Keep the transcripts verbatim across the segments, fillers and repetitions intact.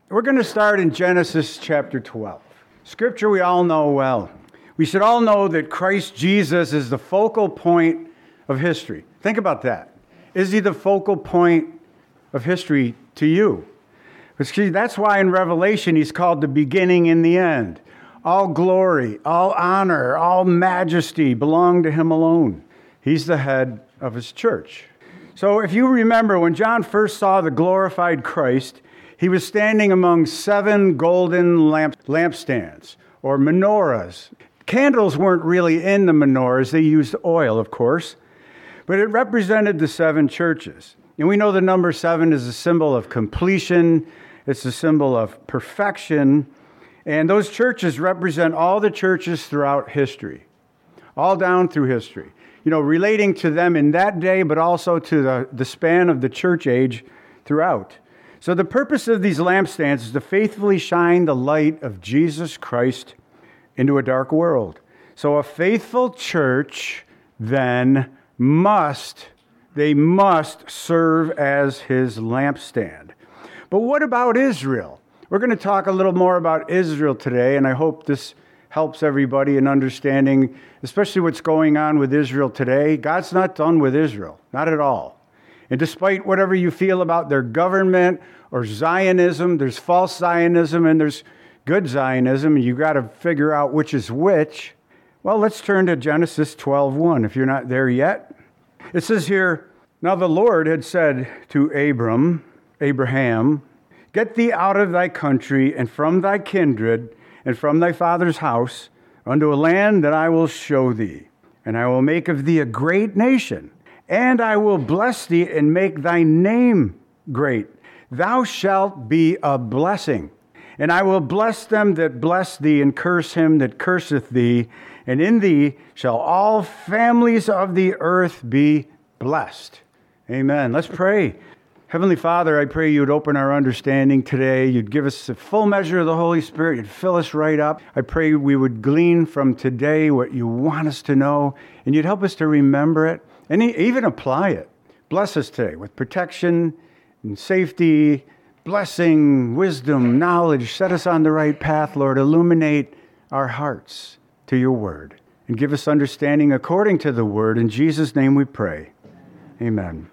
We're going to start in Genesis chapter twelve. Scripture we all know well. We should all know that Christ Jesus is the focal point of history. Think about that. Is he the focal point of history to you? Because that's why in Revelation he's called the beginning and the end. All glory, all honor, all majesty belong to him alone. He's the head of his church. So if you remember, when John first saw the glorified Christ, he was standing among seven golden lamp, lampstands, or menorahs. Candles weren't really in the menorahs. They used oil, of course. But it represented the seven churches. And we know the number seven is a symbol of completion. It's a symbol of perfection. And those churches represent all the churches throughout history, all down through history. You know, relating to them in that day, but also to the, the span of the church age throughout. So the purpose of these lampstands is to faithfully shine the light of Jesus Christ into a dark world. So a faithful church then must, they must serve as his lampstand. But what about Israel? We're going to talk a little more about Israel today, and I hope this helps everybody in understanding, especially what's going on with Israel today. God's not done with Israel, not at all. And despite whatever you feel about their government or Zionism, there's false Zionism and there's good Zionism, and you've got to figure out which is which. Well, let's turn to Genesis twelve one, if you're not there yet. It says here, "Now the Lord had said to Abram, Abraham, get thee out of thy country and from thy kindred and from thy father's house unto a land that I will show thee. And I will make of thee a great nation, and I will bless thee and make thy name great. Thou shalt be a blessing. And I will bless them that bless thee, and curse him that curseth thee. And in thee shall all families of the earth be blessed." Amen. Let's pray. Heavenly Father, I pray you'd open our understanding today. You'd give us a full measure of the Holy Spirit. You'd fill us right up. I pray we would glean from today what you want us to know, and you'd help us to remember it and even apply it. Bless us today with protection and safety, blessing, wisdom, knowledge. Set us on the right path, Lord. Illuminate our hearts to your word and give us understanding according to the word. In Jesus' name we pray. Amen.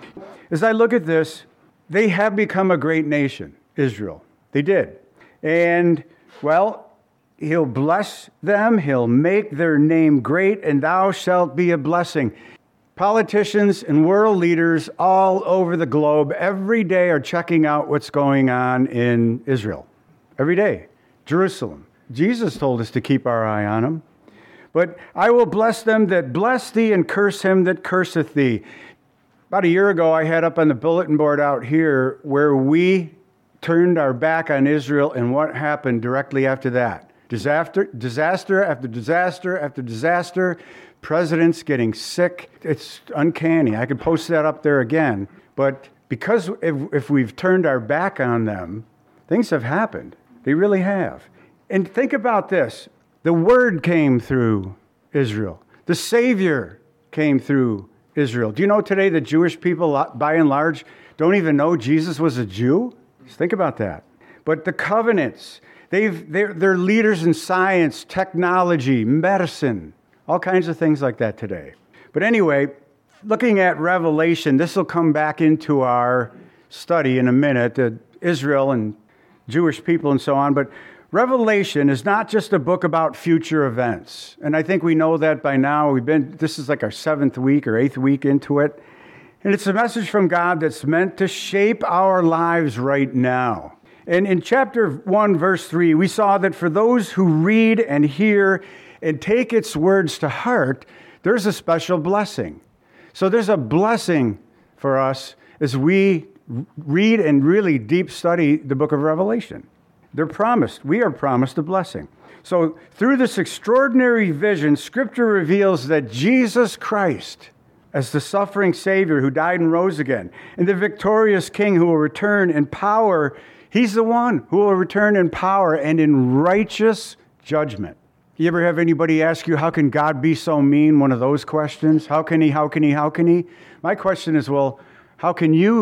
As I look at this, they have become a great nation, Israel. They did. And, well, he'll bless them. He'll make their name great, and thou shalt be a blessing. Politicians and world leaders all over the globe every day are checking out what's going on in Israel. Every day. Jerusalem. Jesus told us to keep our eye on him. But I will bless them that bless thee, and curse him that curseth thee. About a year ago, I had up on the bulletin board out here where we turned our back on Israel, and what happened directly after that. Disaster, disaster after disaster after disaster. Presidents getting sick. It's uncanny. I could post that up there again. But because if, if we've turned our back on them, things have happened. They really have. And think about this. The word came through Israel. The Savior came through Israel. Do you know today that Jewish people, by and large, don't even know Jesus was a Jew? Just think about that. But the covenants, they've, they're, they're leaders in science, technology, medicine, all kinds of things like that today. But anyway, looking at Revelation, this will come back into our study in a minute, uh, Israel and Jewish people and so on. But Revelation is not just a book about future events. And I think we know that by now. We've been, this is like our seventh week or eighth week into it. And it's a message from God that's meant to shape our lives right now. And in chapter one, verse three, we saw that for those who read and hear and take its words to heart, there's a special blessing. So there's a blessing for us as we read and really deep study the book of Revelation. They're promised. We are promised a blessing. So through this extraordinary vision, Scripture reveals that Jesus Christ, as the suffering Savior who died and rose again, and the victorious King who will return in power, he's the one who will return in power and in righteous judgment. You ever have anybody ask you, how can God be so mean? One of those questions. How can he, how can he, how can he? My question is, well, how can you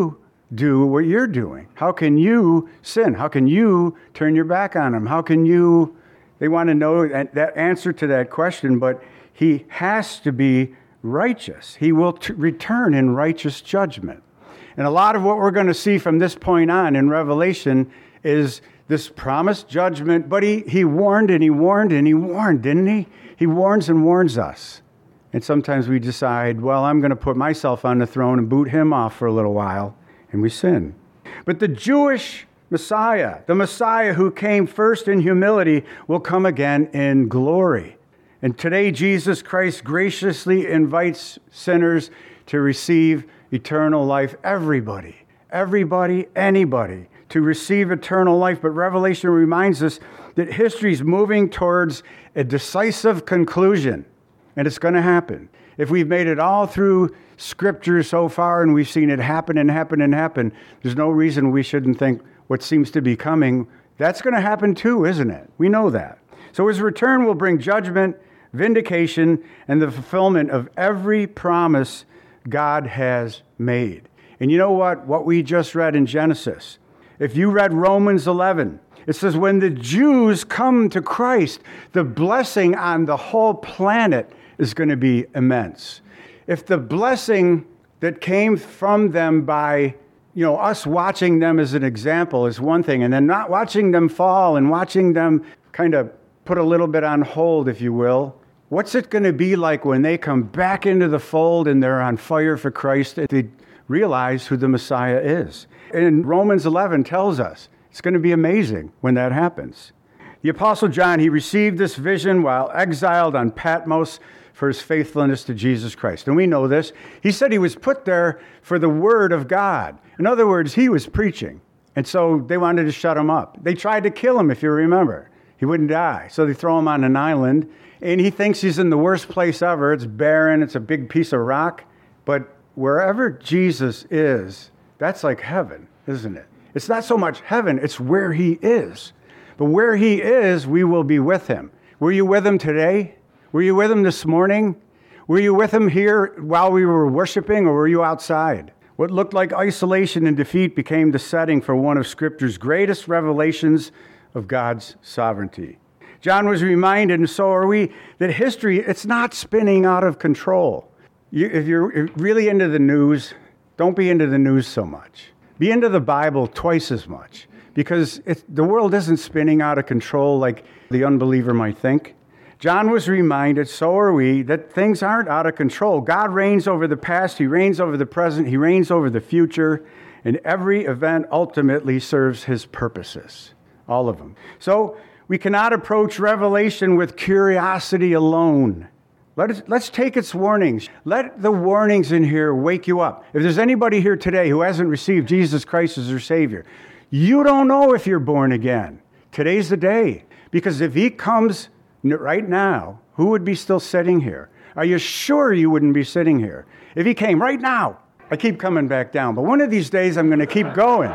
do what you're doing? How can you sin? How can you turn your back on him? How can you, they want to know that, that answer to that question, but he has to be righteous. He will t- return in righteous judgment. And a lot of what we're going to see from this point on in Revelation is this promised judgment, but he, he warned and he warned and he warned, didn't he? He warns and warns us. And sometimes we decide, well, I'm going to put myself on the throne and boot him off for a little while, and we sin. But the Jewish Messiah, the Messiah who came first in humility, will come again in glory. And today, Jesus Christ graciously invites sinners to receive eternal life. Everybody, everybody, anybody, to receive eternal life. But Revelation reminds us that history is moving towards a decisive conclusion. And it's going to happen. If we've made it all through Scripture so far and we've seen it happen and happen and happen, there's no reason we shouldn't think what seems to be coming, that's going to happen too, isn't it? We know that. So his return will bring judgment, vindication, and the fulfillment of every promise God has made. And you know what? What we just read in Genesis. If you read Romans eleven, it says, when the Jews come to Christ, the blessing on the whole planet is going to be immense. If the blessing that came from them by, you know, us watching them as an example is one thing, and then not watching them fall and watching them kind of put a little bit on hold, if you will, what's it going to be like when they come back into the fold and they're on fire for Christ and they realize who the Messiah is? And Romans eleven tells us it's going to be amazing when that happens. The Apostle John, he received this vision while exiled on Patmos for his faithfulness to Jesus Christ. And we know this. He said he was put there for the word of God. In other words, he was preaching. And so they wanted to shut him up. They tried to kill him, if you remember. He wouldn't die. So they throw him on an island. And he thinks he's in the worst place ever. It's barren. It's a big piece of rock. But wherever Jesus is, that's like heaven, isn't it? It's not so much heaven. It's where he is. But where he is, we will be with him. Were you with him today? Were you with him this morning? Were you with him here while we were worshiping, or were you outside? What looked like isolation and defeat became the setting for one of Scripture's greatest revelations of God's sovereignty. John was reminded, and so are we, that history, it's not spinning out of control. You, if you're really into the news, don't be into the news so much. Be into the Bible twice as much, because it's, the world isn't spinning out of control like the unbeliever might think. John was reminded, so are we, that things aren't out of control. God reigns over the past, he reigns over the present, he reigns over the future, and every event ultimately serves his purposes, all of them. So we cannot approach Revelation with curiosity alone. Let us, let's take its warnings. Let the warnings in here wake you up. If there's anybody here today who hasn't received Jesus Christ as their Savior, you don't know if you're born again. Today's the day. Because if he comes right now, who would be still sitting here? Are you sure you wouldn't be sitting here? If he came right now, I keep coming back down, but one of these days I'm going to keep going.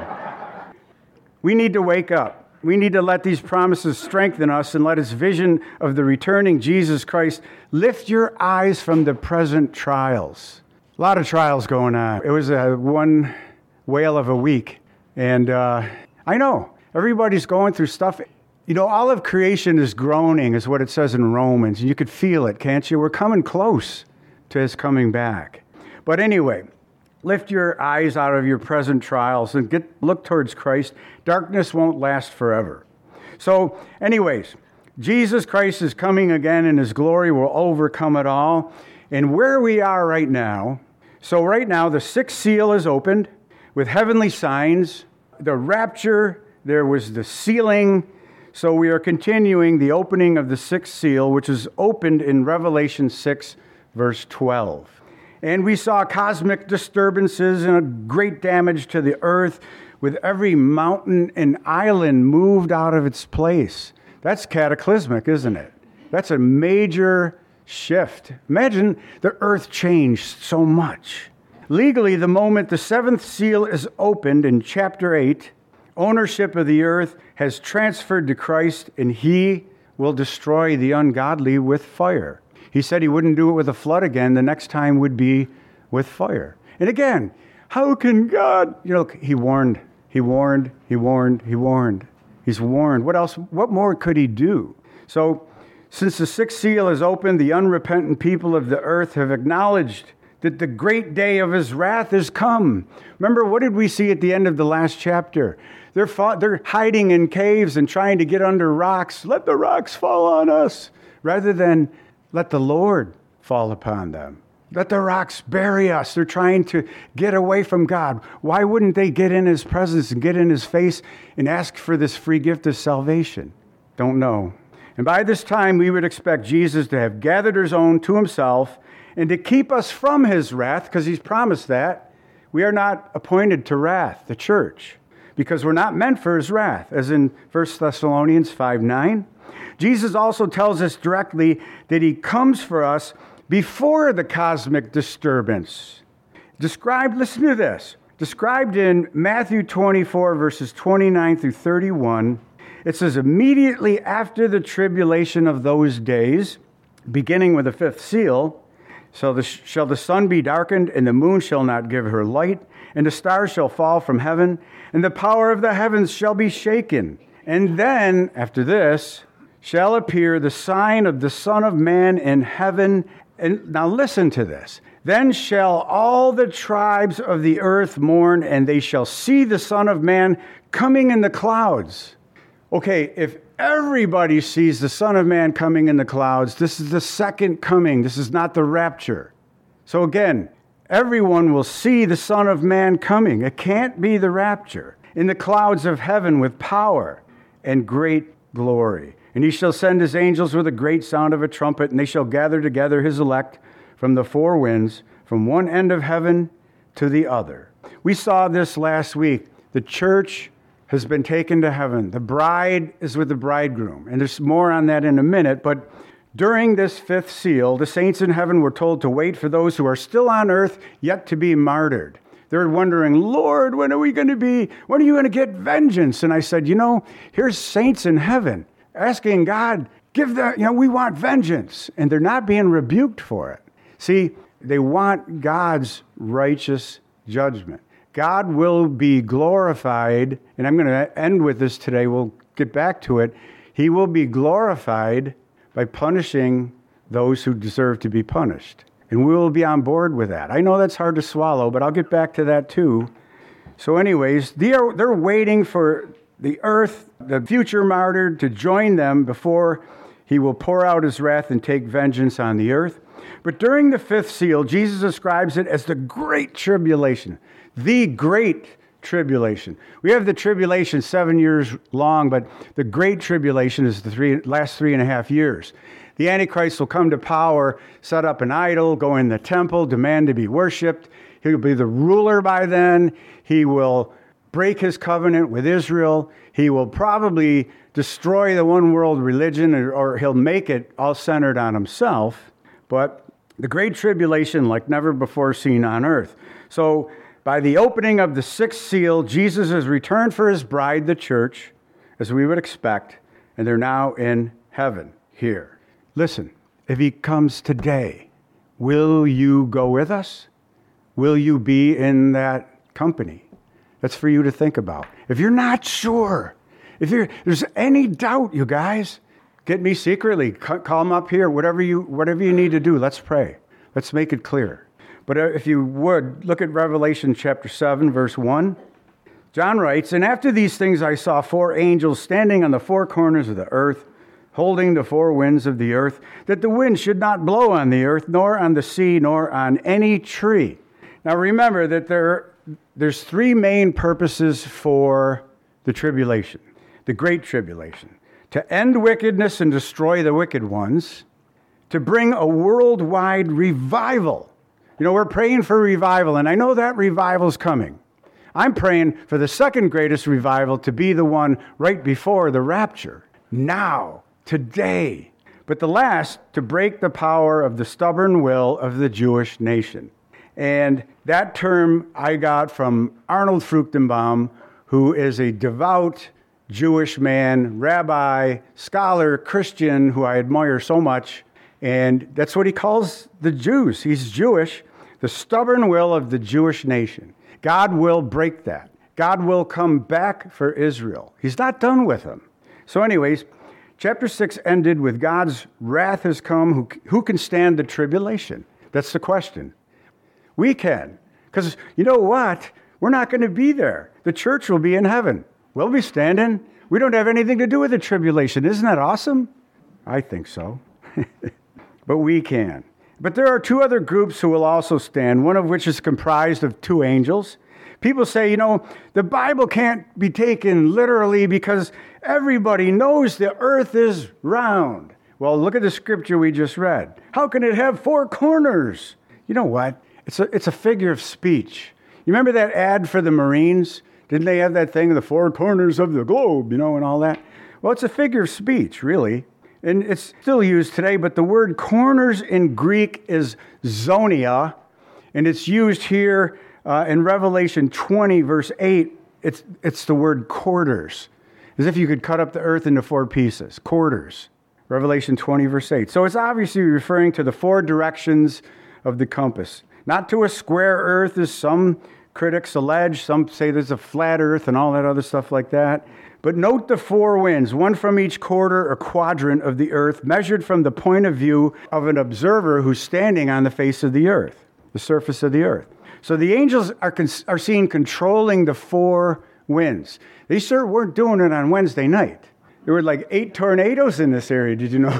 We need to wake up. We need to let these promises strengthen us and let his vision of the returning Jesus Christ lift your eyes from the present trials. A lot of trials going on. It was a one whale of a week. And uh, I know, everybody's going through stuff. You know, all of creation is groaning, is what it says in Romans. You could feel it, can't you? We're coming close to his coming back. But anyway, lift your eyes out of your present trials and get look towards Christ. Darkness won't last forever. So anyways, Jesus Christ is coming again, and his glory will overcome it all. And where we are right now, so right now the sixth seal is opened with heavenly signs. The rapture, there was the sealing. So we are continuing the opening of the sixth seal, which is opened in Revelation six, verse twelve. And we saw cosmic disturbances and a great damage to the earth, with every mountain and island moved out of its place. That's cataclysmic, isn't it? That's a major shift. Imagine the earth changed so much. Legally, the moment the seventh seal is opened in chapter eight, ownership of the earth has transferred to Christ, and he will destroy the ungodly with fire. He said he wouldn't do it with a flood again. The next time would be with fire. And again, How can God? You know, he warned, he warned, he warned, he warned. He's warned. What else? What more could he do? So, since the sixth seal is opened, the unrepentant people of the earth have acknowledged that the great day of his wrath is come. Remember, what did we see at the end of the last chapter? They're, fought, they're hiding in caves and trying to get under rocks. Let the rocks fall on us, rather than let the Lord fall upon them. Let the rocks bury us. They're trying to get away from God. Why wouldn't they get in his presence and get in his face and ask for this free gift of salvation? Don't know. And by this time, we would expect Jesus to have gathered his own to himself and to keep us from his wrath, because he's promised that. We are not appointed to wrath, the church, because we're not meant for his wrath, as in First Thessalonians five nine. Jesus also tells us directly that he comes for us before the cosmic disturbance. Described, listen to this, described in Matthew twenty-four, verses twenty-nine through thirty-one. It says, immediately after the tribulation of those days, beginning with the fifth seal, so the, shall the sun be darkened, and the moon shall not give her light, and the stars shall fall from heaven, and the power of the heavens shall be shaken. And then, after this, shall appear the sign of the Son of Man in heaven. And now listen to this. Then shall all the tribes of the earth mourn, and they shall see the Son of Man coming in the clouds. Okay, if everybody sees the Son of Man coming in the clouds, this is the second coming. This is not the rapture. So again, everyone will see the Son of Man coming. It can't be the rapture. In the clouds of heaven with power and great glory. And he shall send his angels with a great sound of a trumpet, and they shall gather together his elect from the four winds, from one end of heaven to the other. We saw this last week. The church has been taken to heaven. The bride is with the bridegroom. And there's more on that in a minute. But during this fifth seal, the saints in heaven were told to wait for those who are still on earth yet to be martyred. They're wondering, Lord, when are we going to be, when are you going to get vengeance? And I said, you know, here's saints in heaven asking God, give that, you know, we want vengeance. And they're not being rebuked for it. See, they want God's righteous judgment. God will be glorified, and I'm going to end with this today. We'll get back to it. He will be glorified by punishing those who deserve to be punished. And we will be on board with that. I know that's hard to swallow, but I'll get back to that too. So anyways, they're, they're waiting for the earth, the future martyr, to join them before he will pour out his wrath and take vengeance on the earth. But during the fifth seal, Jesus describes it as the great tribulation. The great tribulation. We have the tribulation seven years long, but the great tribulation is the three, last three and a half years. The Antichrist will come to power, set up an idol, go in the temple, demand to be worshipped. He'll be the ruler by then. He will break his covenant with Israel. He will probably destroy the one world religion, or, or he'll make it all centered on himself. But the great tribulation like never before seen on earth. So by the opening of the sixth seal, Jesus has returned for his bride, the church, as we would expect, and they're now in heaven here. Listen, if he comes today, will you go with us? Will you be in that company? That's for you to think about. If you're not sure, if you're, there's any doubt, you guys, get me secretly, call them up here, whatever you, whatever you need to do, let's pray. Let's make it clear. But if you would, look at Revelation chapter seven, verse one. John writes, and after these things I saw four angels standing on the four corners of the earth, holding the four winds of the earth, that the wind should not blow on the earth, nor on the sea, nor on any tree. Now remember that there, there's three main purposes for the tribulation, the great tribulation. To end wickedness and destroy the wicked ones, to bring a worldwide revival. You know, we're praying for revival, and I know that revival's coming. I'm praying for the second greatest revival to be the one right before the rapture. Now, today. But the last, to break the power of the stubborn will of the Jewish nation. And that term I got from Arnold Fruchtenbaum, who is a devout Jewish man, rabbi, scholar, Christian, who I admire so much. And that's what he calls the Jews. He's Jewish. The stubborn will of the Jewish nation. God will break that. God will come back for Israel. He's not done with them. So anyways, chapter six ended with God's wrath has come. Who, who can stand the tribulation? That's the question. We can. Because you know what? We're not going to be there. The church will be in heaven. We'll be standing. We don't have anything to do with the tribulation. Isn't that awesome? I think so. But we can. But there are two other groups who will also stand, one of which is comprised of two angels. People say, you know, the Bible can't be taken literally because everybody knows the earth is round. Well, look at the scripture we just read. How can it have four corners? You know what? It's a, it's a figure of speech. You remember that ad for the Marines? Didn't they have that thing, the four corners of the globe, you know, and all that? Well, it's a figure of speech, really. And it's still used today, but the word corners in Greek is zonia, and it's used here uh, in Revelation twenty, verse eight. It's, it's the word quarters, as if you could cut up the earth into four pieces, quarters. Revelation twenty, verse eight. So it's obviously referring to the four directions of the compass, not to a square earth, as some critics allege. Some say there's a flat earth and all that other stuff like that. But note the four winds, one from each quarter or quadrant of the earth, measured from the point of view of an observer who's standing on the face of the earth, the surface of the earth. So the angels are, are seen controlling the four winds. They sure weren't doing it on Wednesday night. There were like eight tornadoes in this area. Did you know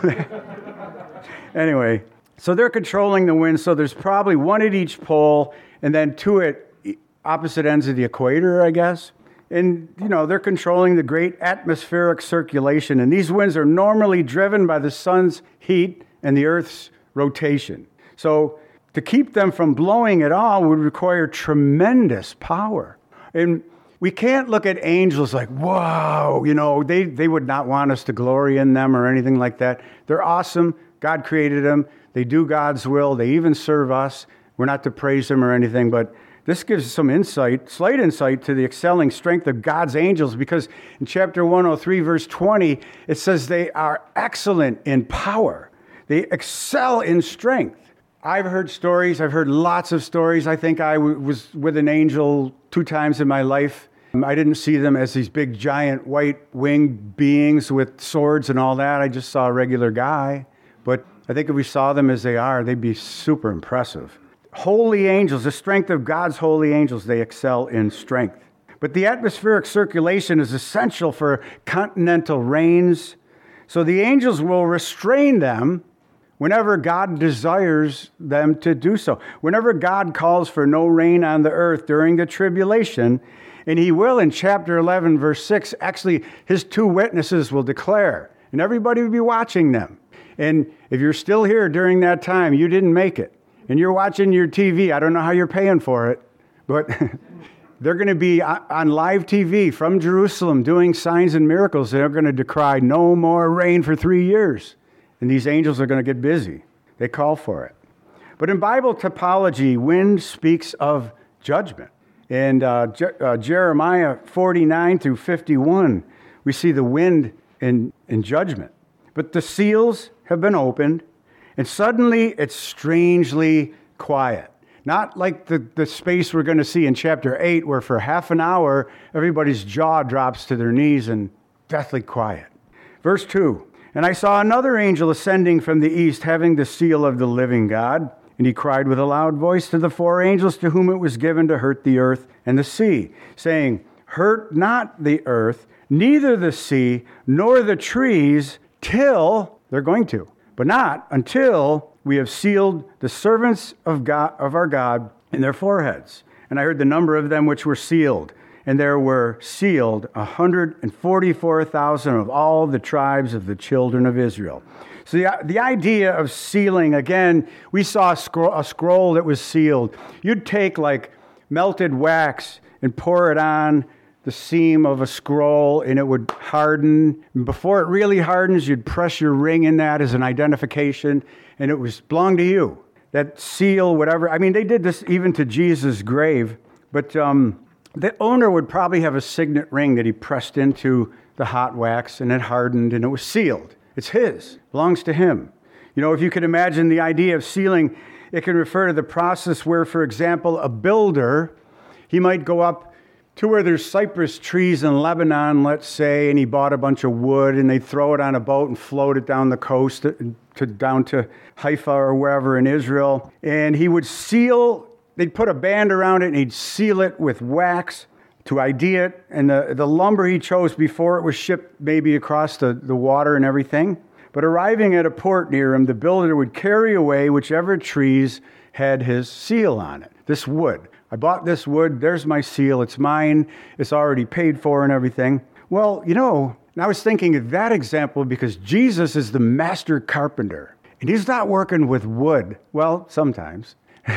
that? Anyway, so they're controlling the winds. So there's probably one at each pole and then two at opposite ends of the equator, I guess. And, you know, they're controlling the great atmospheric circulation. And these winds are normally driven by the sun's heat and the earth's rotation. So to keep them from blowing at all would require tremendous power. And we can't look at angels like, whoa, you know, they, they would not want us to glory in them or anything like that. They're awesome. God created them. They do God's will. They even serve us. We're not to praise them or anything, but this gives some insight, slight insight to the excelling strength of God's angels, because in chapter one oh three, verse twenty, it says they are excellent in power. They excel in strength. I've heard stories. I've heard lots of stories. I think I w- was with an angel two times in my life. I didn't see them as these big, giant, white-winged beings with swords and all that. I just saw a regular guy. But I think if we saw them as they are, they'd be super impressive. Holy angels, the strength of God's holy angels, they excel in strength. But the atmospheric circulation is essential for continental rains. So the angels will restrain them whenever God desires them to do so. Whenever God calls for no rain on the earth during the tribulation, and he will in chapter eleven, verse six, actually his two witnesses will declare, and everybody will be watching them. And if you're still here during that time, you didn't make it. And you're watching your T V, I don't know how you're paying for it, but they're going to be on live T V from Jerusalem doing signs and miracles. They're going to decry no more rain for three years. And these angels are going to get busy. They call for it. But in Bible typology, wind speaks of judgment. In uh, Je- uh, Jeremiah forty-nine through fifty-one, we see the wind in, in judgment. But the seals have been opened, and suddenly it's strangely quiet. Not like the, the space we're going to see in chapter eight, where for half an hour, everybody's jaw drops to their knees and deathly quiet. Verse two, and I saw another angel ascending from the east, having the seal of the living God. And he cried with a loud voice to the four angels to whom it was given to hurt the earth and the sea, saying, hurt not the earth, neither the sea, nor the trees, till, they're going to, but not until we have sealed the servants of God, of our God in their foreheads. And I heard the number of them which were sealed, and there were sealed one hundred forty-four thousand of all the tribes of the children of Israel. So the, the idea of sealing, again, we saw a scroll, a scroll that was sealed. You'd take like melted wax and pour it on the seam of a scroll, and it would harden. And before it really hardens, you'd press your ring in that as an identification, and it was belonged to you. That seal, whatever. I mean, they did this even to Jesus' grave, but um, the owner would probably have a signet ring that he pressed into the hot wax, and it hardened, and it was sealed. It's his, belongs to him. You know, if you could imagine the idea of sealing, it can refer to the process where, for example, a builder, He might go up to where there's cypress trees in Lebanon, let's say, and he bought a bunch of wood, and they'd throw it on a boat and float it down the coast to, to down to Haifa or wherever in Israel. And he would seal, they'd put a band around it, and he'd seal it with wax to I D it. And the, the lumber he chose before it was shipped maybe across the, the water and everything. But arriving at a port near him, the builder would carry away whichever trees had his seal on it, this wood. I bought this wood, there's my seal, it's mine, it's already paid for and everything. Well, you know, I was thinking of that example because Jesus is the master carpenter. And he's not working with wood. Well, sometimes.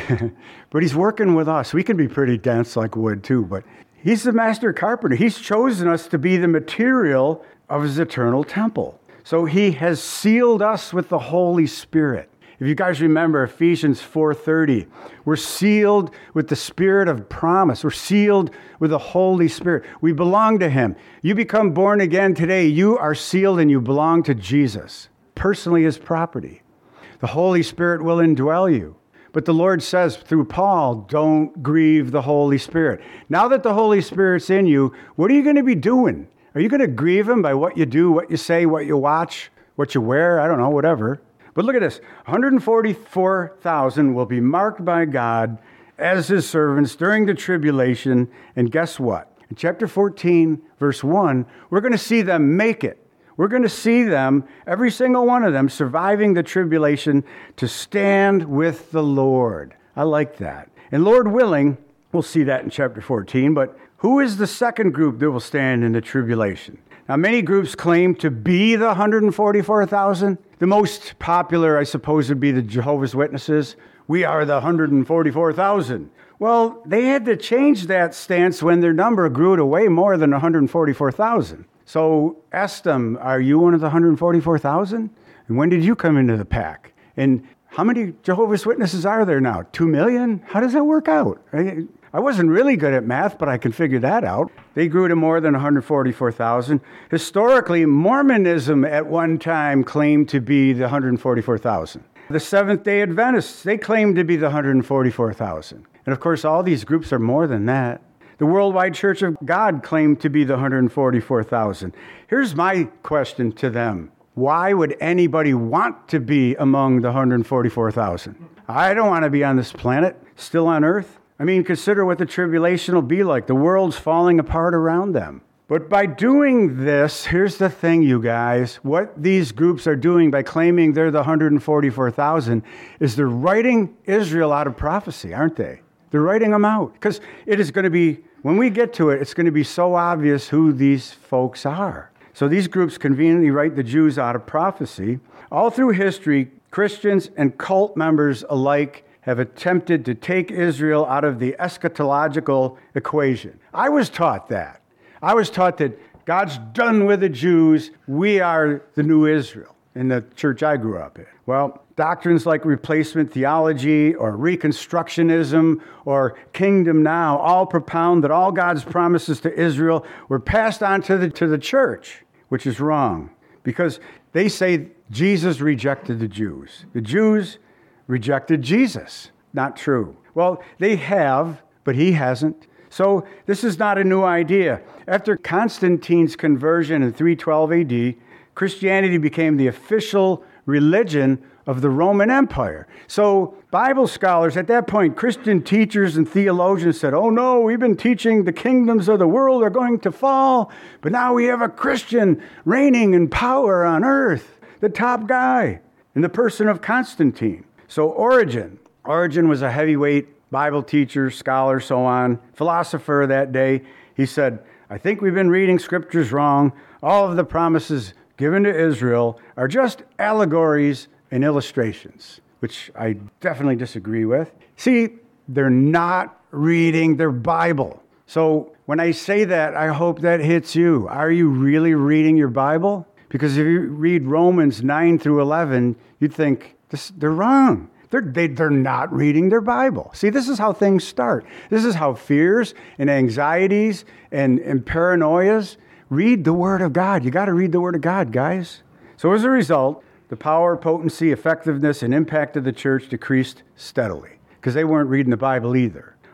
But he's working with us. We can be pretty dense like wood too, but he's the master carpenter. He's chosen us to be the material of his eternal temple. So he has sealed us with the Holy Spirit. If you guys remember Ephesians four thirty, we're sealed with the Spirit of promise. We're sealed with the Holy Spirit. We belong to him. You become born again today, you are sealed and you belong to Jesus, personally his property. The Holy Spirit will indwell you. But the Lord says through Paul, don't grieve the Holy Spirit. Now that the Holy Spirit's in you, what are you going to be doing? Are you going to grieve him by what you do, what you say, what you watch, what you wear? I don't know, whatever. But look at this. one hundred forty-four thousand will be marked by God as his servants during the tribulation. And guess what? In chapter fourteen, verse one, we're going to see them make it. We're going to see them, every single one of them, surviving the tribulation to stand with the Lord. I like that. And Lord willing, we'll see that in chapter fourteen, but who is the second group that will stand in the tribulation? Now, many groups claim to be the one hundred forty-four thousand. The most popular, I suppose, would be the Jehovah's Witnesses. We are the one hundred forty-four thousand. Well, they had to change that stance when their number grew to way more than one hundred forty-four thousand. So ask them, are you one of the one hundred forty-four thousand? And when did you come into the pack? And how many Jehovah's Witnesses are there now? Two million? How does that work out? I wasn't really good at math, but I can figure that out. They grew to more than one hundred forty-four thousand. Historically, Mormonism at one time claimed to be the one hundred forty-four thousand. The Seventh-day Adventists, they claimed to be the one hundred forty-four thousand. And of course, all these groups are more than that. The Worldwide Church of God claimed to be the one hundred forty-four thousand. Here's my question to them. Why would anybody want to be among the one hundred forty-four thousand? I don't want to be on this planet, still on earth. I mean, consider what the tribulation will be like. The world's falling apart around them. But by doing this, here's the thing, you guys. What these groups are doing by claiming they're the one hundred forty-four thousand is they're writing Israel out of prophecy, aren't they? They're writing them out. Because it is going to be, when we get to it, it's going to be so obvious who these folks are. So these groups conveniently write the Jews out of prophecy. All through history, Christians and cult members alike have attempted to take Israel out of the eschatological equation. I was taught that. I was taught that God's done with the Jews. We are the new Israel in the church I grew up in. Well, doctrines like replacement theology or Reconstructionism or kingdom now all propound that all God's promises to Israel were passed on to the, to the church, which is wrong because they say Jesus rejected the Jews. The Jews rejected Jesus. Not true. Well, they have, but he hasn't. So this is not a new idea. After Constantine's conversion in three twelve A D, Christianity became the official religion of the Roman Empire. So Bible scholars at that point, Christian teachers and theologians said, oh no, we've been teaching the kingdoms of the world are going to fall, but now we have a Christian reigning in power on earth, the top guy, in the person of Constantine. So Origen, Origen was a heavyweight Bible teacher, scholar, so on, philosopher that day. He said, I think we've been reading scriptures wrong. All of the promises given to Israel are just allegories and illustrations, which I definitely disagree with. See, they're not reading their Bible. So when I say that, I hope that hits you. Are you really reading your Bible? Because if you read Romans nine through eleven, you'd think, This, they're wrong. They're, they, they're not reading their Bible. See, this is how things start. This is how fears and anxieties and, and paranoias read the Word of God. You got to read the Word of God, guys. So as a result, the power, potency, effectiveness, and impact of the church decreased steadily because they weren't reading the Bible either.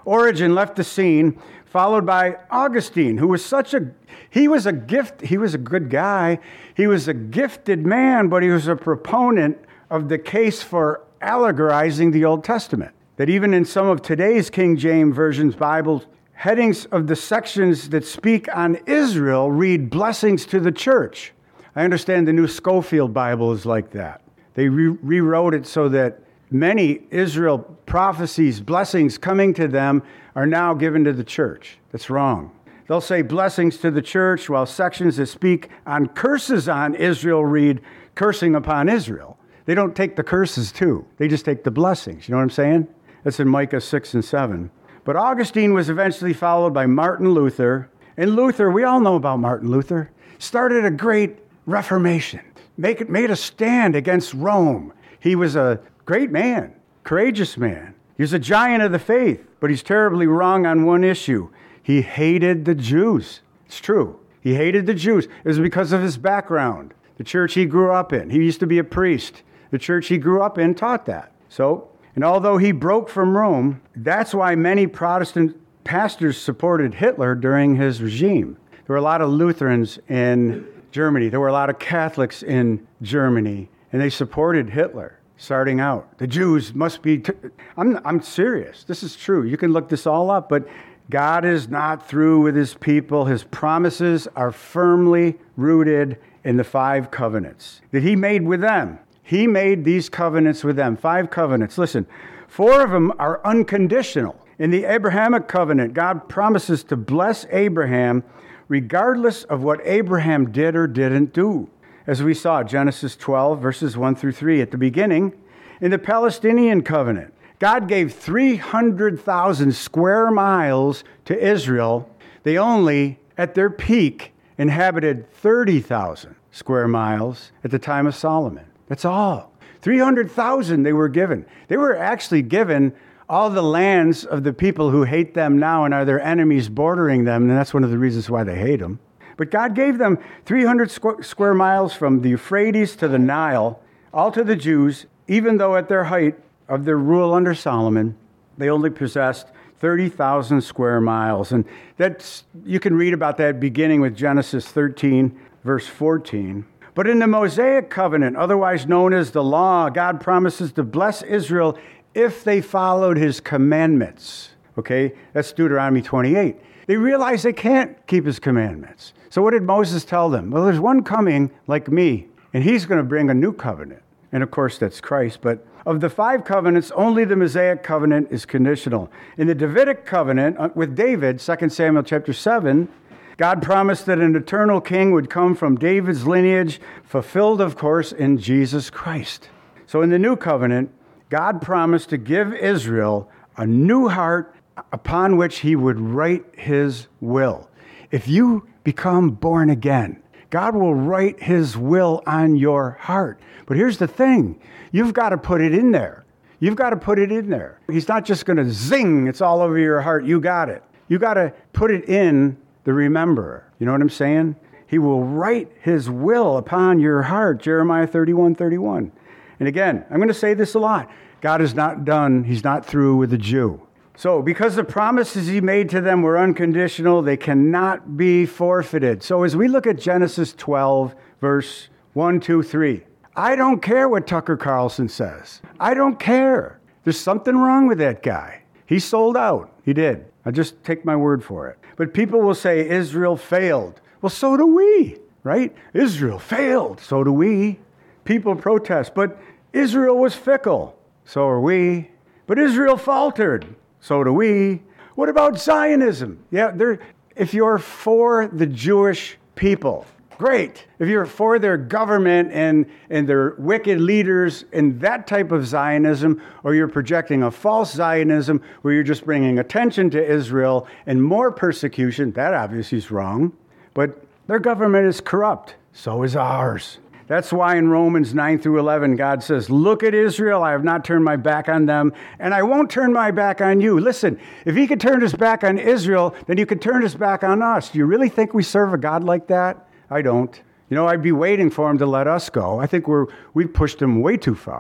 Origen left the scene, followed by Augustine, who was such a, he was a gift, he was a good guy. He was a gifted man, but he was a proponent of the case for allegorizing the Old Testament. That even in some of today's King James Version's Bibles, headings of the sections that speak on Israel read blessings to the church. I understand the New Schofield Bible is like that. They re- rewrote it so that many Israel prophecies, blessings coming to them, are now given to the church. That's wrong. They'll say blessings to the church, while sections that speak on curses on Israel read cursing upon Israel. They don't take the curses too. They just take the blessings. You know what I'm saying? That's in Micah six and seven. But Augustine was eventually followed by Martin Luther. And Luther, we all know about Martin Luther, started a great Reformation, make it, made a stand against Rome. He was a great man, courageous man. He was a giant of the faith, but he's terribly wrong on one issue. He hated the Jews. It's true. He hated the Jews. It was because of his background, the church he grew up in. He used to be a priest. The church he grew up in taught that. So, and although he broke from Rome, that's why many Protestant pastors supported Hitler during his regime. There were a lot of Lutherans in Germany. There were a lot of Catholics in Germany, and they supported Hitler starting out. The Jews must be... T- I'm, I'm serious. This is true. You can look this all up, but God is not through with his people. His promises are firmly rooted in the five covenants that he made with them. He made these covenants with them. Five covenants. Listen, four of them are unconditional. In the Abrahamic covenant, God promises to bless Abraham regardless of what Abraham did or didn't do. As we saw, Genesis twelve, verses one through three at the beginning. In the Palestinian covenant, God gave three hundred thousand square miles to Israel. They only, at their peak, inhabited thirty thousand square miles at the time of Solomon. That's all. three hundred thousand they were given. They were actually given all the lands of the people who hate them now and are their enemies bordering them, and that's one of the reasons why they hate them. But God gave them three hundred squ- square miles from the Euphrates to the Nile, all to the Jews, even though at their height of their rule under Solomon, they only possessed thirty thousand square miles. And that's, you can read about that beginning with Genesis thirteen, verse fourteen. But in the Mosaic covenant, otherwise known as the law, God promises to bless Israel if they followed his commandments. Okay, that's Deuteronomy twenty-eight. They realized they can't keep his commandments. So what did Moses tell them? Well, there's one coming like me, and he's going to bring a new covenant. And of course, that's Christ. But of the five covenants, only the Mosaic covenant is conditional. In the Davidic covenant with David, Second Samuel chapter seven, God promised that an eternal king would come from David's lineage, fulfilled, of course, in Jesus Christ. So in the new covenant, God promised to give Israel a new heart upon which he would write his will. If you become born again, God will write his will on your heart. But here's the thing. You've got to put it in there. You've got to put it in there. He's not just going to zing, it's all over your heart. You got it. You got to put it in the rememberer. You know what I'm saying? He will write his will upon your heart. Jeremiah thirty-one thirty-one. And again, I'm going to say this a lot. God is not done. He's not through with the Jew. So because the promises he made to them were unconditional, they cannot be forfeited. So as we look at Genesis twelve, verse one, two, three, I don't care what Tucker Carlson says. I don't care. There's something wrong with that guy. He sold out. He did. I just take my word for it. But people will say Israel failed. Well, so do we, right? Israel failed. So do we. People protest. But Israel was fickle. So are we. But Israel faltered. So do we. What about Zionism? Yeah, there. If you're for the Jewish people, great. If you're for their government and, and their wicked leaders and that type of Zionism, or you're projecting a false Zionism where you're just bringing attention to Israel and more persecution, that obviously is wrong. But their government is corrupt. So is ours. That's why in Romans nine through eleven, God says, look at Israel, I have not turned my back on them, and I won't turn my back on you. Listen, if he could turn his back on Israel, then he could turn his back on us. Do you really think we serve a God like that? I don't. You know, I'd be waiting for him to let us go. I think we're, we've pushed him way too far.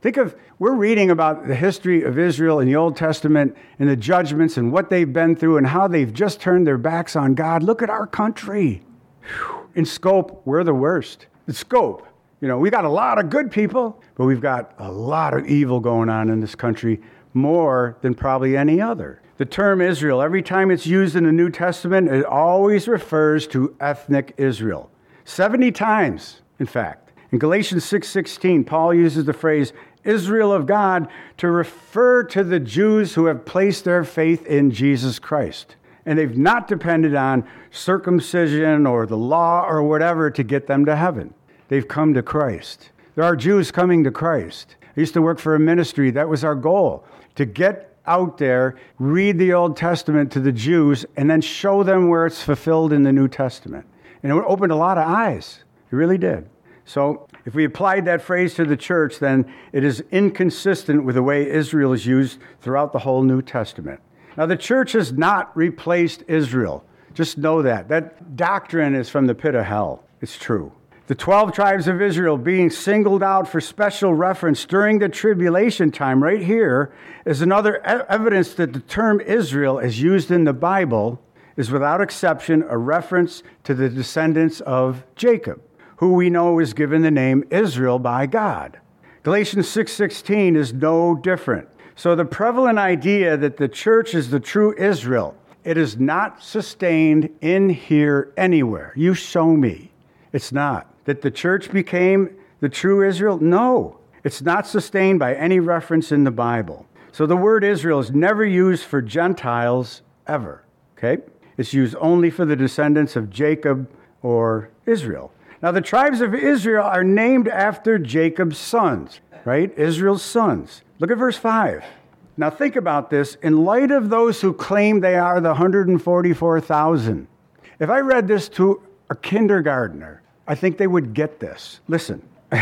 Think of, we're reading about the history of Israel in the Old Testament and the judgments and what they've been through and how they've just turned their backs on God. Look at our country. Whew. In scope, we're the worst. In scope, you know, we got a lot of good people, but we've got a lot of evil going on in this country, more than probably any other. The term Israel, every time it's used in the New Testament, it always refers to ethnic Israel. seventy times, in fact. In Galatians six sixteen, Paul uses the phrase Israel of God to refer to the Jews who have placed their faith in Jesus Christ. And they've not depended on circumcision or the law or whatever to get them to heaven. They've come to Christ. There are Jews coming to Christ. I used to work for a ministry. That was our goal, to get out there, read the Old Testament to the Jews, and then show them where it's fulfilled in the New Testament. And it opened a lot of eyes. It really did. So if we applied that phrase to the church, then it is inconsistent with the way Israel is used throughout the whole New Testament. Now, the church has not replaced Israel. Just know that. That doctrine is from the pit of hell. It's true. The twelve tribes of Israel being singled out for special reference during the tribulation time right here is another e- evidence that the term Israel, as used in the Bible, is without exception a reference to the descendants of Jacob, who we know is given the name Israel by God. Galatians six sixteen is no different. So the prevalent idea that the church is the true Israel, it is not sustained in here anywhere. You show me. It's not. That the church became the true Israel? No. It's not sustained by any reference in the Bible. So the word Israel is never used for Gentiles ever. Okay? It's used only for the descendants of Jacob or Israel. Now, the tribes of Israel are named after Jacob's sons, right? Israel's sons. Look at verse five. Now, think about this. In light of those who claim they are the one hundred forty-four thousand, if I read this to a kindergartner, I think they would get this. Listen.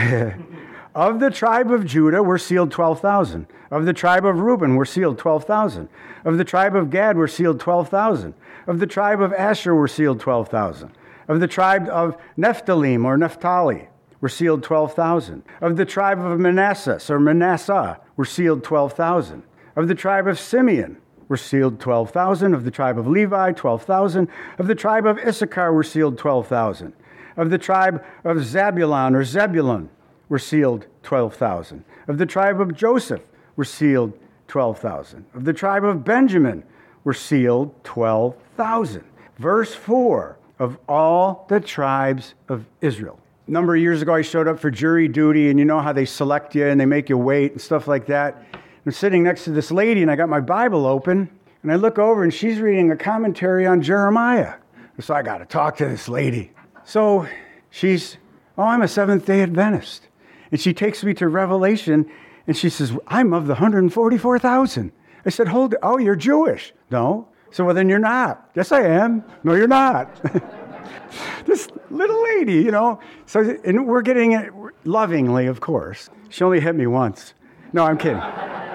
Of the tribe of Judah were sealed twelve thousand. Of the tribe of Reuben were sealed twelve thousand. Of the tribe of Gad were sealed twelve thousand. Of the tribe of Asher were sealed twelve thousand. Of the tribe of Nephthalim or Naphtali were sealed twelve thousand. Of the tribe of Manasseh or Manasseh were sealed twelve thousand. Of the tribe of Simeon were sealed twelve thousand. Of the tribe of Levi, twelve thousand. Of the tribe of Issachar were sealed twelve thousand. Of the tribe of Zabulon or Zebulun were sealed twelve thousand. Of the tribe of Joseph were sealed twelve thousand. Of the tribe of Benjamin were sealed twelve thousand. Verse four, of all the tribes of Israel. A number of years ago, I showed up for jury duty, and you know how they select you and they make you wait and stuff like that. I'm sitting next to this lady, and I got my Bible open, and I look over, and she's reading a commentary on Jeremiah. So I got to talk to this lady. So she's, oh, I'm a Seventh-day Adventist. And she takes me to Revelation, and she says, I'm of the one hundred forty-four thousand. I said, hold it. Oh, you're Jewish. No. So, well, then you're not. Yes, I am. No, you're not. This little lady, you know. So, and we're getting it lovingly, of course. She only hit me once. No, I'm kidding.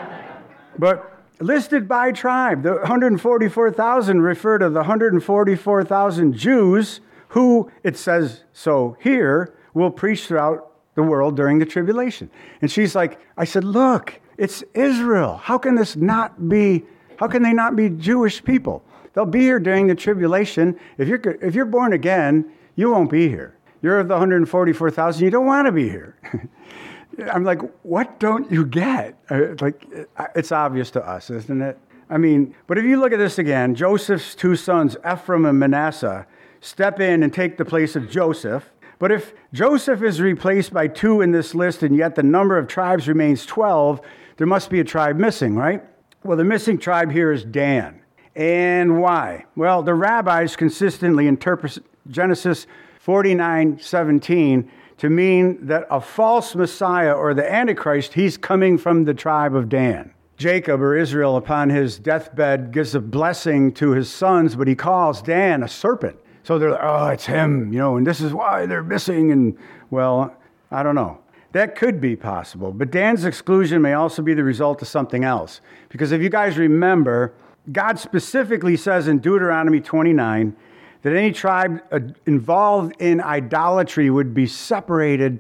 But listed by tribe, the one hundred forty-four thousand refer to the one hundred forty-four thousand Jews who, it says so here, will preach throughout the world during the tribulation. And she's like, I said, look, it's Israel. How can this not be, how can they not be Jewish people? They'll be here during the tribulation. If you're, if you're born again, you won't be here. You're of the one hundred forty-four thousand. You don't want to be here. I'm like, what don't you get? Uh, like, it's obvious to us, isn't it? I mean, but if you look at this again, Joseph's two sons, Ephraim and Manasseh, step in and take the place of Joseph. But if Joseph is replaced by two in this list, and yet the number of tribes remains twelve, there must be a tribe missing, right? Well, the missing tribe here is Dan. And why? Well, the rabbis consistently interpret Genesis forty-nine seventeen to mean that a false Messiah or the Antichrist, he's coming from the tribe of Dan. Jacob, or Israel, upon his deathbed, gives a blessing to his sons, but he calls Dan a serpent. So they're like, oh, it's him, you know, and this is why they're missing. And, well, I don't know. That could be possible. But Dan's exclusion may also be the result of something else. Because if you guys remember, God specifically says in Deuteronomy twenty-nine that any tribe involved in idolatry would be separated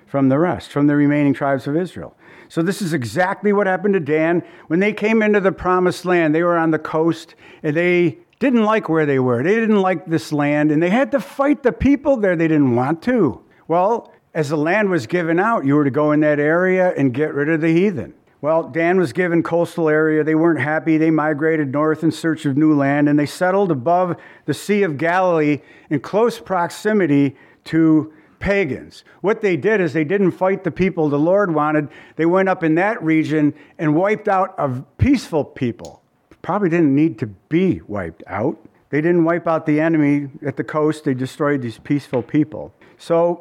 from the rest, from the remaining tribes of Israel. So this is exactly what happened to Dan. When they came into the promised land, they were on the coast, and they didn't like where they were. They didn't like this land, and they had to fight the people there. They didn't want to. Well, as the land was given out, you were to go in that area and get rid of the heathen. Well, Dan was given coastal area. They weren't happy. They migrated north in search of new land, and they settled above the Sea of Galilee in close proximity to pagans. What they did is they didn't fight the people the Lord wanted. They went up in that region and wiped out a peaceful people. Probably didn't need to be wiped out. They didn't wipe out the enemy at the coast. They destroyed these peaceful people. So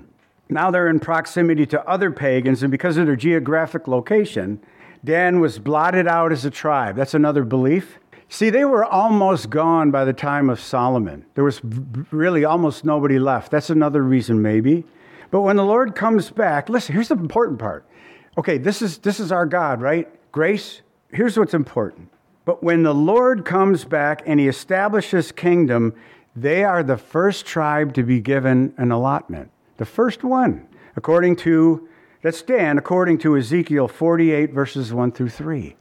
now they're in proximity to other pagans, and because of their geographic location, Dan was blotted out as a tribe. That's another belief. See, they were almost gone by the time of Solomon. There was really almost nobody left. That's another reason maybe. But when the Lord comes back, listen, here's the important part. Okay, this is this is our God, right? Grace. Here's what's important. But when the Lord comes back and he establishes kingdom, they are the first tribe to be given an allotment. The first one, according to, that's Dan, according to Ezekiel forty-eight, verses one through three.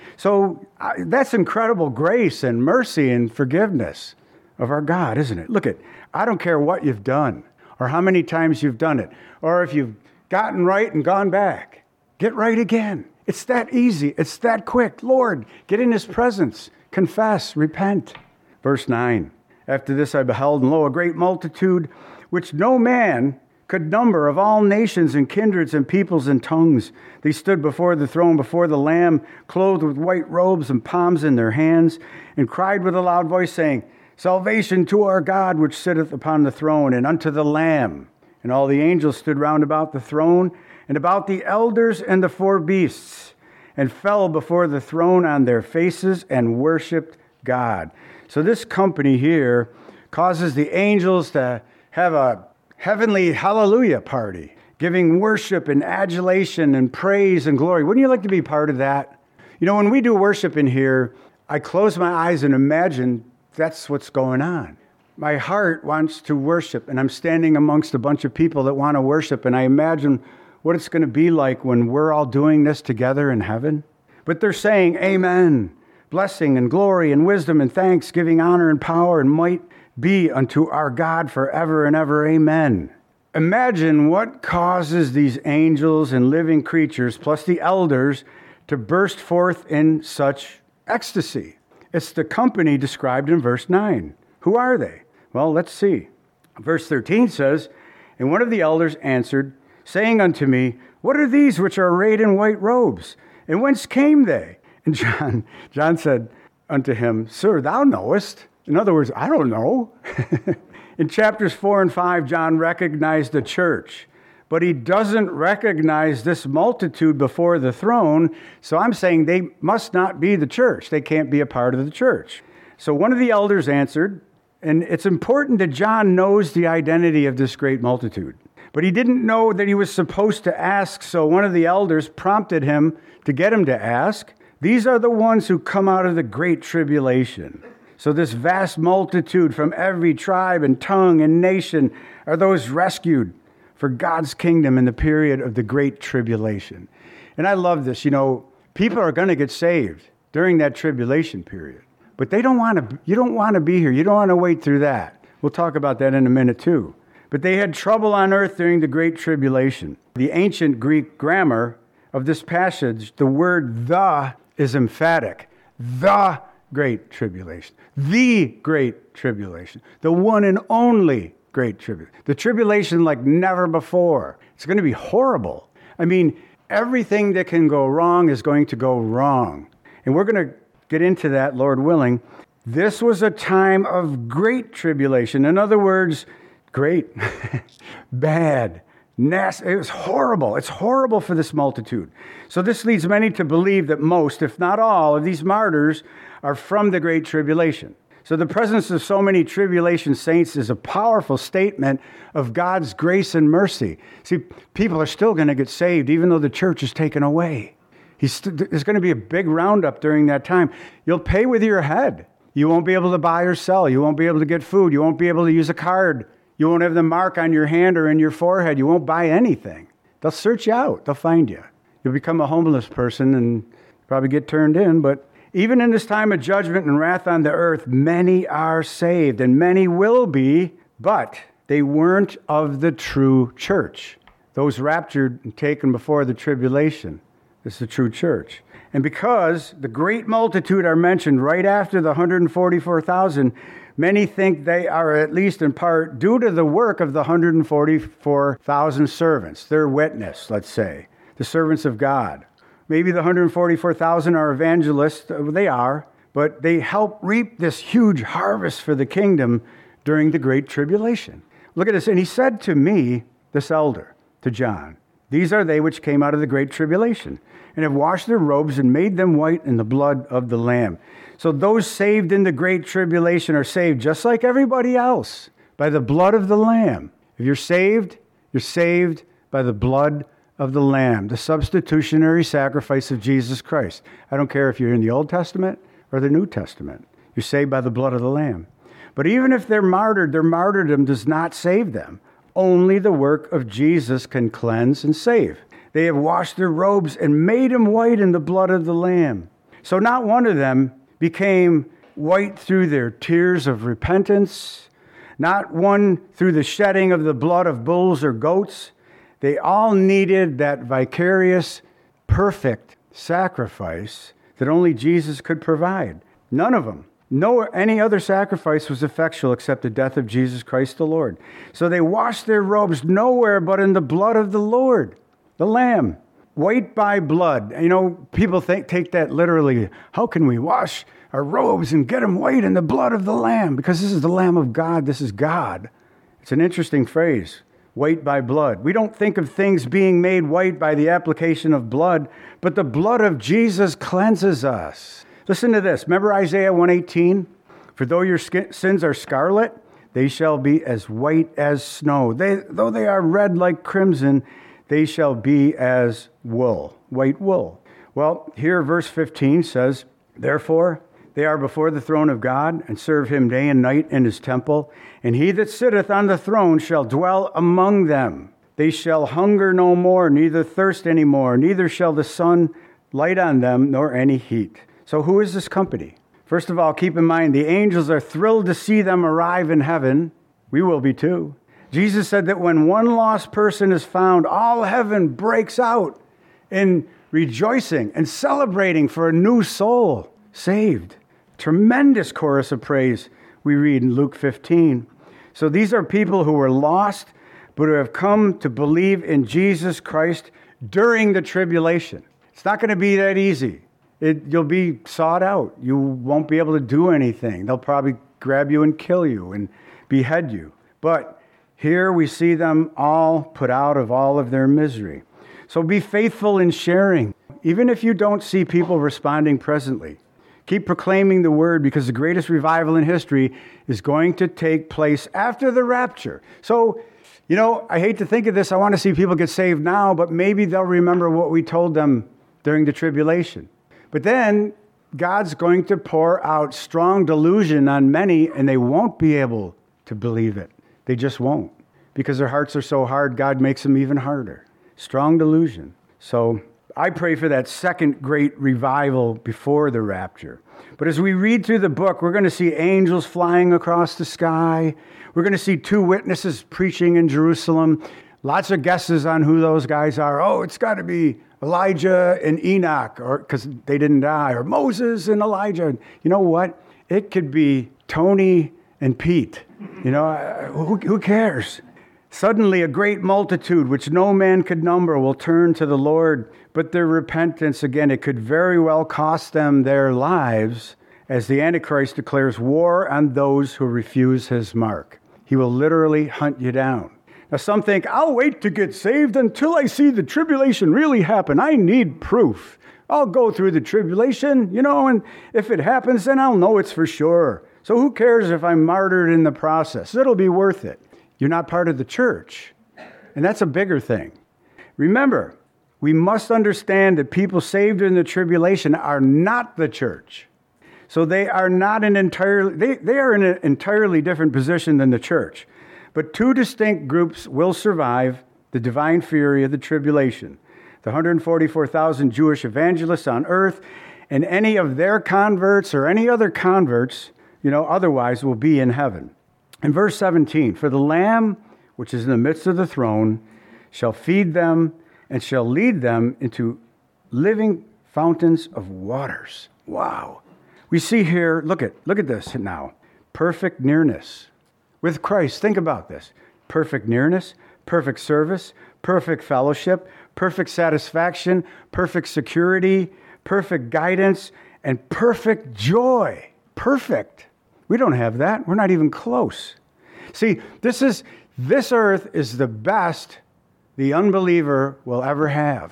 So uh, that's incredible grace and mercy and forgiveness of our God, isn't it? Look at, I don't care what you've done or how many times you've done it or if you've gotten right and gone back. Get right again. It's that easy. It's that quick. Lord, get in his presence. Confess. Repent. Verse nine. After this I beheld, and lo, a great multitude, which no man could number, of all nations and kindreds and peoples and tongues. They stood before the throne, before the Lamb, clothed with white robes and palms in their hands, and cried with a loud voice, saying, Salvation to our God, which sitteth upon the throne, and unto the Lamb. And all the angels stood round about the throne, and about the elders and the four beasts, and fell before the throne on their faces, and worshipped God. So this company here causes the angels to have a heavenly hallelujah party, giving worship and adulation and praise and glory. Wouldn't you like to be part of that? You know, when we do worship in here, I close my eyes and imagine that's what's going on. My heart wants to worship, and I'm standing amongst a bunch of people that want to worship, and I imagine what it's going to be like when we're all doing this together in heaven. But they're saying, Amen. Blessing and glory and wisdom and thanksgiving, honor and power and might be unto our God forever and ever. Amen. Imagine what causes these angels and living creatures, plus the elders, to burst forth in such ecstasy. It's the company described in verse nine. Who are they? Well, let's see. Verse thirteen says, And one of the elders answered, saying unto me, What are these which are arrayed in white robes? And whence came they? And John, John said unto him, Sir, thou knowest. In other words, I don't know. In chapters four and five, John recognized the church, but he doesn't recognize this multitude before the throne. So I'm saying they must not be the church. They can't be a part of the church. So one of the elders answered, and it's important that John knows the identity of this great multitude. But he didn't know that he was supposed to ask, so one of the elders prompted him to get him to ask. These are the ones who come out of the great tribulation. So this vast multitude from every tribe and tongue and nation are those rescued for God's kingdom in the period of the great tribulation. And I love this. You know, people are going to get saved during that tribulation period. But they don't want to, you don't want to be here. You don't want to wait through that. We'll talk about that in a minute too. But they had trouble on earth during the great tribulation. The ancient Greek grammar of this passage, the word the is emphatic. The great tribulation. The great tribulation. The one and only great tribulation. The tribulation like never before. It's going to be horrible. I mean, everything that can go wrong is going to go wrong. And we're going to get into that, Lord willing. This was a time of great tribulation. In other words, great, bad, nasty. It was horrible. It's horrible for this multitude. So this leads many to believe that most, if not all, of these martyrs are from the great tribulation. So the presence of so many tribulation saints is a powerful statement of God's grace and mercy. See, people are still going to get saved even though the church is taken away. He's st- there's going to be a big roundup during that time. You'll pay with your head. You won't be able to buy or sell. You won't be able to get food. You won't be able to use a card. You won't have the mark on your hand or in your forehead. You won't buy anything. They'll search you out. They'll find you. You'll become a homeless person and probably get turned in. But even in this time of judgment and wrath on the earth, many are saved and many will be, but they weren't of the true church. Those raptured and taken before the tribulation. This is the true church. And because the great multitude are mentioned right after the one hundred forty-four thousand, many think they are at least in part due to the work of the one hundred forty-four thousand servants, their witness, let's say, the servants of God. Maybe the one hundred forty-four thousand are evangelists, they are, but they help reap this huge harvest for the kingdom during the great tribulation. Look at this, and he said to me, this elder, to John, these are they which came out of the great tribulation, and have washed their robes and made them white in the blood of the Lamb. So those saved in the great tribulation are saved just like everybody else by the blood of the Lamb. If you're saved, you're saved by the blood of the Lamb, the substitutionary sacrifice of Jesus Christ. I don't care if you're in the Old Testament or the New Testament. You're saved by the blood of the Lamb. But even if they're martyred, their martyrdom does not save them. Only the work of Jesus can cleanse and save. They have washed their robes and made them white in the blood of the Lamb. So not one of them became white through their tears of repentance, not one through the shedding of the blood of bulls or goats. They all needed that vicarious, perfect sacrifice that only Jesus could provide. None of them. No, any other sacrifice was effectual except the death of Jesus Christ the Lord. So they washed their robes nowhere but in the blood of the Lord, the Lamb, white by blood. You know, people think take that literally. How can we wash our robes and get them white in the blood of the Lamb? Because this is the Lamb of God. This is God. It's an interesting phrase, white by blood. We don't think of things being made white by the application of blood, but the blood of Jesus cleanses us. Listen to this. Remember Isaiah one eighteen? For though your sins are scarlet, they shall be as white as snow. They, though they are red like crimson, they shall be as wool, white wool. Well, here verse fifteen says, therefore they are before the throne of God, and serve him day and night in his temple. And he that sitteth on the throne shall dwell among them. They shall hunger no more, neither thirst any more, neither shall the sun light on them, nor any heat. So who is this company? First of all, keep in mind, the angels are thrilled to see them arrive in heaven. We will be too. Jesus said that when one lost person is found, all heaven breaks out in rejoicing and celebrating for a new soul saved. Tremendous chorus of praise we read in Luke fifteen. So these are people who were lost, but who have come to believe in Jesus Christ during the tribulation. It's not going to be that easy. It, you'll be sought out. You won't be able to do anything. They'll probably grab you and kill you and behead you. But here we see them all put out of all of their misery. So be faithful in sharing. Even if you don't see people responding presently, keep proclaiming the word, because the greatest revival in history is going to take place after the rapture. So, you know, I hate to think of this. I want to see people get saved now, but maybe they'll remember what we told them during the tribulation. But then God's going to pour out strong delusion on many, and they won't be able to believe it. They just won't. Because their hearts are so hard, God makes them even harder. Strong delusion. So I pray for that second great revival before the rapture. But as we read through the book, we're going to see angels flying across the sky. We're going to see two witnesses preaching in Jerusalem. Lots of guesses on who those guys are. Oh, it's got to be Elijah and Enoch, or because they didn't die, or Moses and Elijah. You know what? It could be Tony and Pete. You know, who, who cares? Suddenly a great multitude, which no man could number, will turn to the Lord. But their repentance, again, it could very well cost them their lives, as the Antichrist declares war on those who refuse his mark. He will literally hunt you down. Now, some think, I'll wait to get saved until I see the tribulation really happen. I need proof. I'll go through the tribulation, you know, and if it happens, then I'll know it's for sure. So who cares if I'm martyred in the process? It'll be worth it. You're not part of the church. And that's a bigger thing. Remember, we must understand that people saved in the tribulation are not the church. So they are not an entirely, they, they are in an entirely different position than the church. But two distinct groups will survive the divine fury of the tribulation, the one hundred forty-four thousand Jewish evangelists on earth, and any of their converts or any other converts, you know, otherwise will be in heaven. In verse seventeen, for the Lamb which is in the midst of the throne shall feed them and shall lead them into living fountains of waters. Wow. We see here, look at, look at this now. Perfect nearness with Christ. Think about this. Perfect nearness, perfect service, perfect fellowship, perfect satisfaction, perfect security, perfect guidance, and perfect joy. Perfect. We don't have that. We're not even close. See, this is this earth is the best the unbeliever will ever have.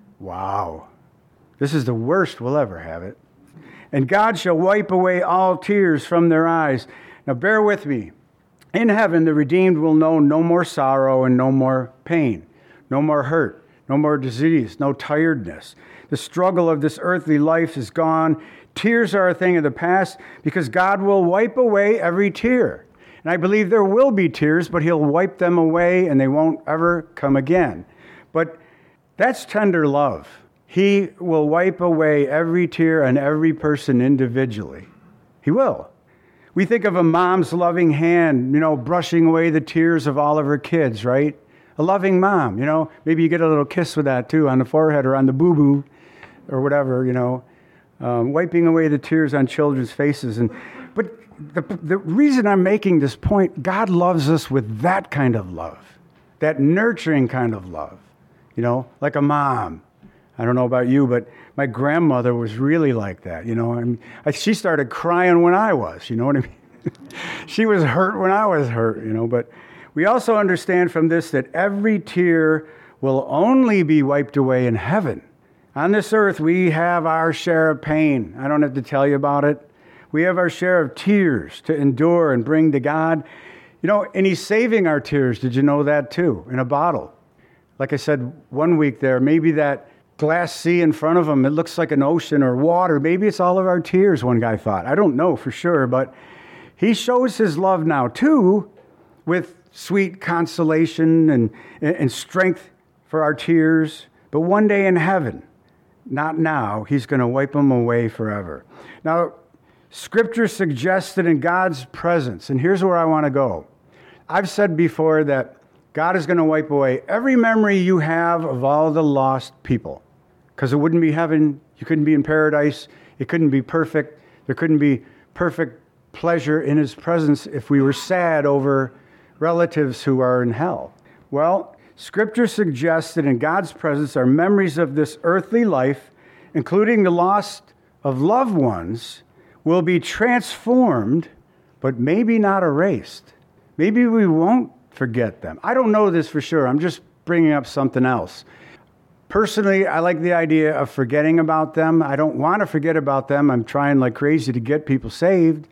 Wow. This is the worst we'll ever have it. And God shall wipe away all tears from their eyes. Now bear with me. In heaven, the redeemed will know no more sorrow and no more pain, no more hurt, no more disease, no tiredness. The struggle of this earthly life is gone. Tears are a thing of the past because God will wipe away every tear. And I believe there will be tears, but he'll wipe them away and they won't ever come again. But that's tender love. He will wipe away every tear on every person individually. He will. We think of a mom's loving hand, you know, brushing away the tears of all of her kids, right? A loving mom, you know. Maybe you get a little kiss with that too, on the forehead or on the boo-boo or whatever, you know. Um, wiping away the tears on children's faces. And But the, the reason I'm making this point, God loves us with that kind of love, that nurturing kind of love, you know, like a mom. I don't know about you, but my grandmother was really like that, you know. I mean, I, she started crying when I was, you know what I mean? She was hurt when I was hurt, you know. But we also understand from this that every tear will only be wiped away in heaven. On this earth, we have our share of pain. I don't have to tell you about it. We have our share of tears to endure and bring to God. You know, and he's saving our tears. Did you know that too? In a bottle. Like I said one week there, maybe that glass sea in front of him, it looks like an ocean or water. Maybe it's all of our tears, one guy thought. I don't know for sure, but he shows his love now too with sweet consolation and, and strength for our tears. But one day in heaven, not now, he's going to wipe them away forever. Now, Scripture suggests that in God's presence, and here's where I want to go. I've said before that God is going to wipe away every memory you have of all the lost people. Because it wouldn't be heaven, you couldn't be in paradise, it couldn't be perfect, there couldn't be perfect pleasure in his presence if we were sad over relatives who are in hell. Well, Scripture suggests that in God's presence are memories of this earthly life, including the loss of loved ones, will be transformed, but maybe not erased. Maybe we won't forget them. I don't know this for sure. I'm just bringing up something else. Personally, I like the idea of forgetting about them. I don't want to forget about them. I'm trying like crazy to get people saved,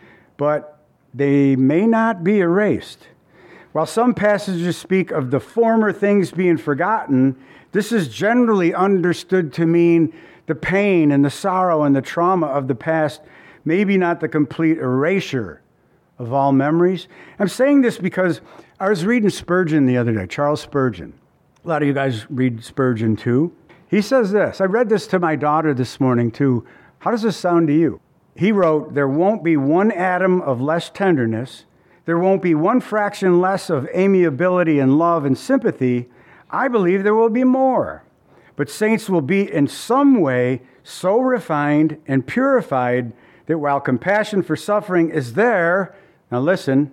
but they may not be erased. While some passages speak of the former things being forgotten, this is generally understood to mean the pain and the sorrow and the trauma of the past, maybe not the complete erasure of all memories. I'm saying this because I was reading Spurgeon the other day, Charles Spurgeon. A lot of you guys read Spurgeon too. He says this. I read this to my daughter this morning too. How does this sound to you? He wrote, there won't be one atom of less tenderness. There won't be one fraction less of amiability and love and sympathy. I believe there will be more. But saints will be in some way so refined and purified that while compassion for suffering is there, now listen,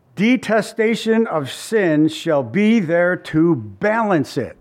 detestation of sin shall be there to balance it.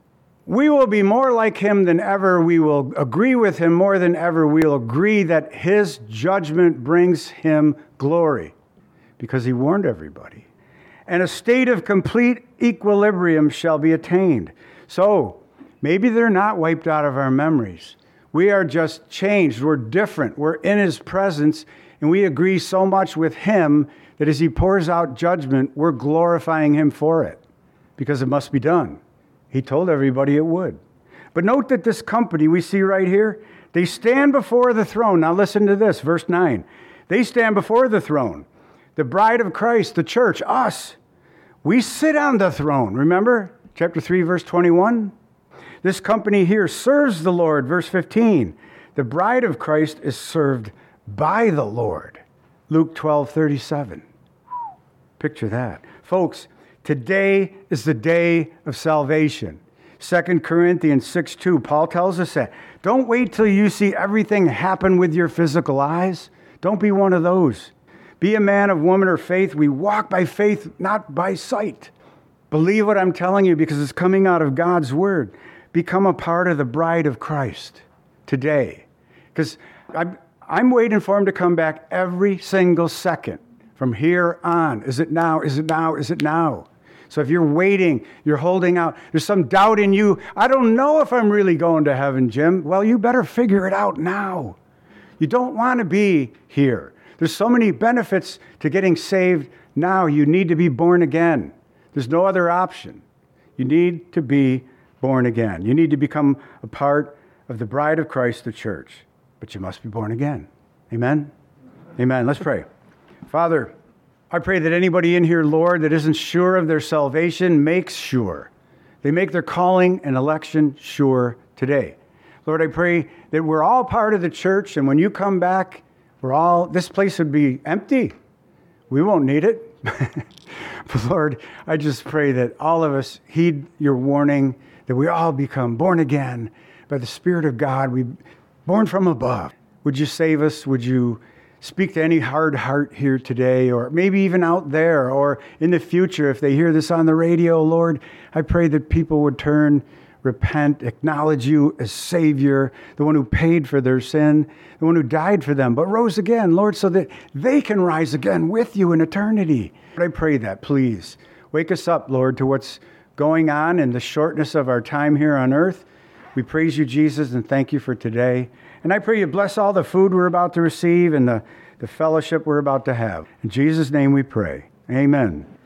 We will be more like him than ever. We will agree with him more than ever. We will agree that his judgment brings him glory because he warned everybody. And a state of complete equilibrium shall be attained. So maybe they're not wiped out of our memories. We are just changed. We're different. We're in his presence, and we agree so much with him that as he pours out judgment, we're glorifying him for it because it must be done. He told everybody it would. But note that this company we see right here, they stand before the throne. Now listen to this, verse nine. They stand before the throne. The bride of Christ, the church, us. We sit on the throne. Remember? chapter three, verse twenty-one. This company here serves the Lord, verse fifteen. The bride of Christ is served by the Lord, Luke twelve, thirty-seven. Picture that. Folks, today is the day of salvation. Second Corinthians six two, Paul tells us that. Don't wait till you see everything happen with your physical eyes. Don't be one of those. Be a man of woman of faith. We walk by faith, not by sight. Believe what I'm telling you because it's coming out of God's word. Become a part of the bride of Christ today. Because I'm, I'm waiting for him to come back every single second from here on. Is it now? Is it now? Is it now? So if you're waiting, you're holding out, there's some doubt in you. I don't know if I'm really going to heaven, Jim. Well, you better figure it out now. You don't want to be here. There's so many benefits to getting saved now. You need to be born again. There's no other option. You need to be born again. You need to become a part of the bride of Christ, the church. But you must be born again. Amen? Amen. Let's pray. Father, I pray that anybody in here, Lord, that isn't sure of their salvation makes sure. They make their calling and election sure today. Lord, I pray that we're all part of the church, and when you come back, we're all, this place would be empty. We won't need it. But Lord, I just pray that all of us heed your warning, that we all become born again by the Spirit of God. We born from above. Would you save us? Would you speak to any hard heart here today, or maybe even out there, or in the future, if they hear this on the radio, Lord, I pray that people would turn, repent, acknowledge you as Savior, the one who paid for their sin, the one who died for them, but rose again, Lord, so that they can rise again with you in eternity. I pray that, please. Wake us up, Lord, to what's going on in the shortness of our time here on earth. We praise you, Jesus, and thank you for today. And I pray you bless all the food we're about to receive and the, the fellowship we're about to have. In Jesus' name we pray. Amen.